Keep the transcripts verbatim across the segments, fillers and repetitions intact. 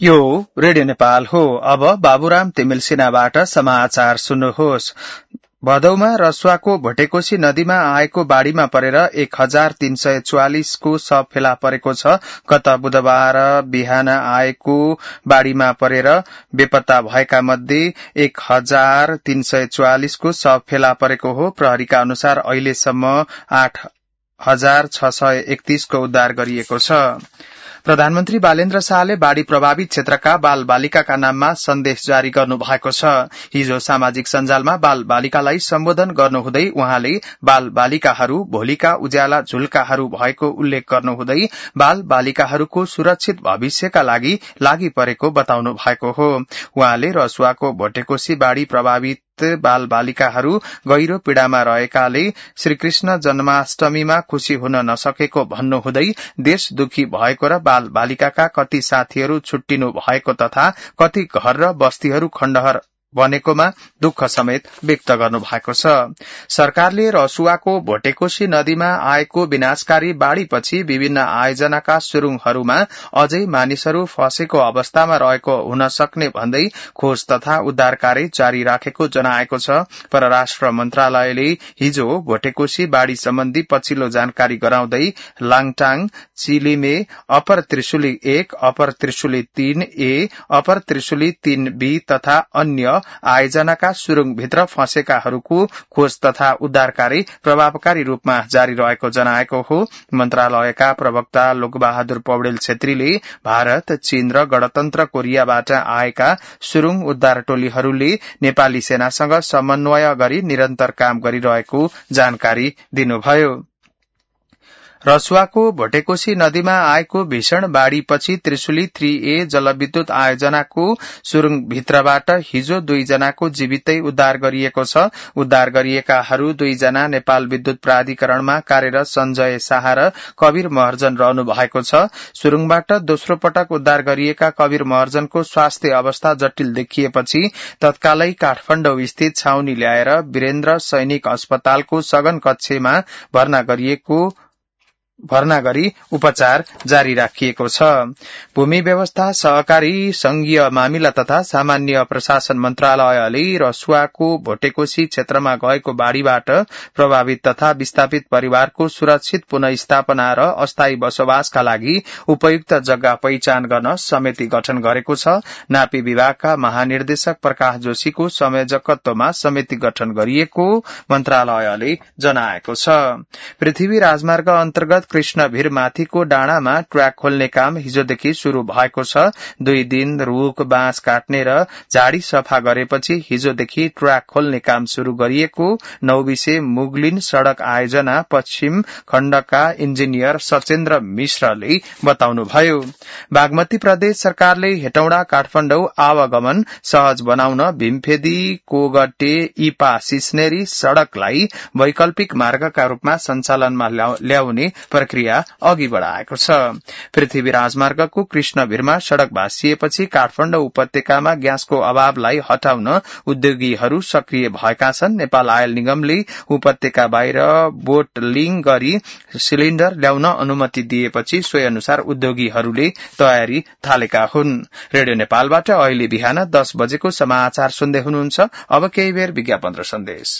यो रेडियो नेपाल हो। अब बाबुराम तिमिल सिन्हाबाट समाचार सुन्नुहोस्। भदौमा रसुवाको भोटेकोशी नदीमा आएको बाढ़ीमा परेर एक हजार तीन सय चौवालिसको शव फेला परेको छ। गत बुधबार बिहान आएको बाढ़ीमा परेर बेपत्ता भएका मध्ये एक हजार तीन सय चौवालिसको शव फेला परेको हो। प्रहरीका अनुसार अहिलेसम्म आठ हजार छ सय एकतीसको उद्धार गरिएको छ। प्रधानमन्त्री बालेन्द्र शाहले बाढ़ी प्रभावित क्षेत्रका बाल बालिकाका नाममा सन्देश जारी गर्नु भएको छ। हिजो सामाजिक सञ्जालमा बाल बालिकालाई सम्बोधन गर्नुहुँदै उहाँले बाल बालिकाहरू भोलिका उज्याला झुल्काहरू भएको उल्लेख गर्नुहुँदै बाल बालिकाहरूको सुरक्षित भविष्यका लागि लागि परेको बताउनु भएको हो। उहाँले रसुवाको भोटेकोशी बाढ़ी प्रभावित बाल बालिकाहरू गहिरो पीड़ामा रहेकाले श्रीकृष्ण जन्माष्टमीमा खुशी हुन नसकेको भन्नुहुँदै देश दुखी भएको र बाल बालिकाका कति साथीहरू छुट्टिनु भएको तथा कति घर र बस्तीहरू खण्डहर बनेकोमा दुःख समेत व्यक्त गर्नु भएको छ। सरकारले रसुवाको भोटेकोशी नदीमा आएको विनाशकारी बाढ़ीपछि विभिन्न आयोजनाका सुरुङहरूमा अझै मानिसहरू फँसेको अवस्थामा रहेको हुन सक्ने भन्दै खोज तथा उद्धार कार्य जारी राखेको जनाएको छ। परराष्ट्र मन्त्रालयले हिजो भोटेकोशी बाढ़ी सम्बन्धी पछिल्लो जानकारी गराउँदै लाङटाङ, चिलिमे, अपर त्रिशुली एक, अपर त्रिशुली तीन ए, अपर त्रिशुली तीन बी तथा अन्य आयोजनाका सुरुङभित्र फँसेकाहरूको खोज तथा उद्धार कार्य प्रभावकारी रूपमा जारी रहेको जनाएको हो। मन्त्रालयका प्रवक्ता लोकबहादुर पौडेल छेत्रीले भारत, चीन र गणतन्त्र कोरियाबाट आएका सुरुङ उद्धार टोलीहरूले नेपाली सेनासँग समन्वय गरी निरन्तर काम गरिरहेको जानकारी दिनुभयो। रसुवाको भोटेकोशी नदीमा आएको भीषण बाढ़ीपछि त्रिशुली थ्री ए जलविद्युत आयोजनाको सुरुङभित्रबाट हिजो दुईजनाको जीवितै उद्धार गरिएको छ। उद्धार गरिएकाहरू दुईजना नेपाल विद्युत प्राधिकरणमा कार्यरत सञ्जय शाह र कवीर महर्जन रहनु भएको छ। सुरुङबाट दोस्रो पटक उद्धार गरिएका कवीर महर्जनको स्वास्थ्य अवस्था जटिल देखिएपछि तत्कालै काठमाडौँ स्थित छाउनी ल्याएर वीरेन्द्र सैनिक अस्पतालको सघन कक्षमा भर्ना गरिएको भर्ना गरी उपचार जारी राखिएको छ। भूमि व्यवस्था, सहकारी, संघीय मामिला तथा सामान्य प्रशासन मन्त्रालयले रसुवाको भोटेकोशी क्षेत्रमा गएको बाढ़ीबाट प्रभावित तथा विस्थापित परिवारको सुरक्षित पुनःस्थापना र अस्थायी बसोबासका लागि उपयुक्त जग्गा पहिचान गर्न समिति गठन गरेको छ। नापी विभागका महानिर्देशक प्रकाश जोशीको संयोजकत्वमा समिति गठन गरिएको मन्त्रालयले जनाएको छ। पृथ्वी राजमार्ग अन्तर्गत कृष्णभिर माथिको डाँडामा ट्र्याक खोल्ने काम हिजोदेखि शुरू भएको छ। दुई दिन रूख बाँस काट्ने र झाडी सफा गरेपछि हिजोदेखि ट्र्याक खोल्ने काम शुरू गरिएको नौबिसे मुगलिन सड़क आयोजना पश्चिम खण्डका इन्जिनियर सचेन्द्र मिश्रले बताउनुभयो। बागमती प्रदेश सरकारले हेटौडा काठमाडौँ आवागमन सहज बनाउन भीमफेदी कोगटे इपा सिस्नेरी सड़कलाई वैकल्पिक मार्गका रूपमा सञ्चालनमा ल्याउने प्रक्रिया अघि बढ़ाएको छ। पृथ्वी राजमार्गको कृष्णभिरमा सड़क भाँसिएपछि काठमाडौँ उपत्यकामा ग्यासको अभावलाई हटाउन उद्योगीहरू सक्रिय भएका छन्। नेपाल आयल निगमले उपत्यका बाहिर बोटलिङ गरी सिलिण्डर ल्याउन अनुमति दिएपछि सोही अनुसार उद्योगीहरूले तयारी थालेका हुन्। रेडियो नेपालबाट अहिले बिहान दस बजेको समाचार सुन्दै हुनुहुन्छ। अब केही बेर विज्ञापन र सन्देश।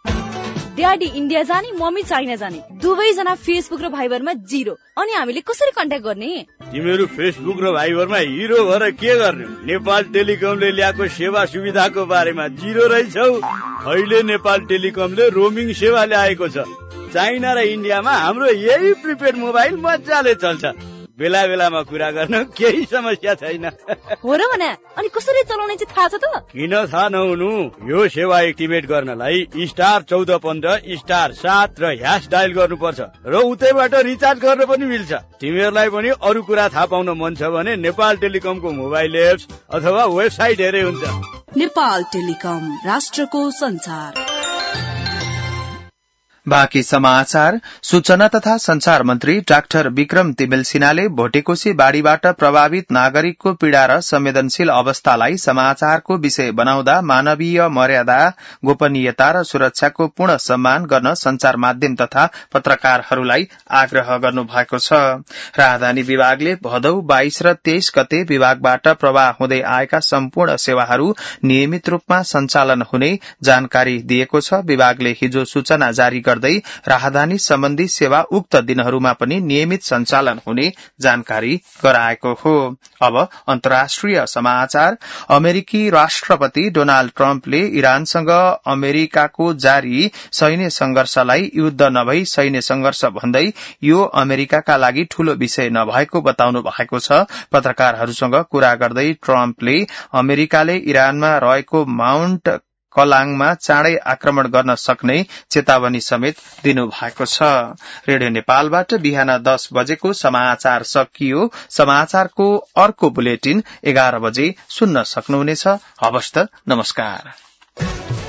ड्याडी इन्डिया जाने, मम्मी चाइना जाने, दुवैजना फेसबुक र भाइबरमा जिरो। अनि हामीले कसरी कन्ट्याक्ट गर्ने? तिमीहरू फेसबुक र भाइबरमा हिरो भएर के गर्ने? नेपाल टेलिकमले ल्याएको सेवा सुविधाको बारेमा जिरो रहेछौ। अहिले नेपाल टेलिकमले रोमिङ सेवा ल्याएको छ। चाइना र इन्डियामा हाम्रो यही प्रिपेड मोबाइल मजाले चल्छ। बेला बेलामा कुरा गर्न केही समस्या छैन। हो र भने अनि कसरी चलाउने चाहिँ थाहा छ त? किन थाहा नहुनु? यो सेवा एक्टिभेट गर्नलाई स्टार चौध पन्ध्र स्टार सात र ह्यास डायल गर्नुपर्छ र उतैबाट रिचार्ज गर्न पनि मिल्छ। तिमीहरूलाई पनि अरू कुरा थाहा पाउन मन छ भने नेपाल टेलिकमको मोबाइल एप्स अथवा वेबसाइट हेरे हुन्छ। नेपाल टेलिकम, राष्ट्रको संचार। बाँकी समाचार। सूचना तथा संचार मन्त्री डाक्टर विक्रम तिमेल सिन्हाले भोटेकोशी बाढ़ीबाट प्रभावित नागरिकको पीड़ा र संवेदनशील अवस्थालाई समाचारको विषय बनाउँदा मानवीय मर्यादा, गोपनीयता र सुरक्षाको पूर्ण सम्मान गर्न संचार माध्यम तथा पत्रकारहरूलाई आग्रह गर्नु भएको छ। राजधानी विभागले भदौ बाइस र तेइस गते विभागबाट प्रवाह हुँदै आएका सम्पूर्ण सेवाहरू नियमित रूपमा सञ्चालन हुने जानकारी दिएको छ। विभागले हिजो सूचना जारी गर्दै राहदानी सम्बन्धी सेवा उक्त दिनहरूमा पनि नियमित सञ्चालन हुने जानकारी गराएको हो। अब अन्तर्राष्ट्रिय समाचार। अमेरिकी राष्ट्रपति डोनाल्ड ट्रम्पले इरानसँग अमेरिकाको जारी सैन्य संघर्षलाई युद्ध नभई सैन्य संघर्ष भन्दै यो अमेरिकाका लागि ठूलो विषय नभएको बताउनु भएको छ। पत्रकारहरूसँग कुरा गर्दै ट्रम्पले अमेरिकाले इरानमा रहेको माउन्ट कलाङमा चाँडै आक्रमण गर्न सक्ने चेतावनी समेत दिनु भएको छ। रेडियो नेपालबाट बिहान दस बजेको समाचार सकियो। समाचारको अर्को बुलेटिन एघार बजे सुन्न सक्नुहुनेछ। हवस् त, नमस्कार।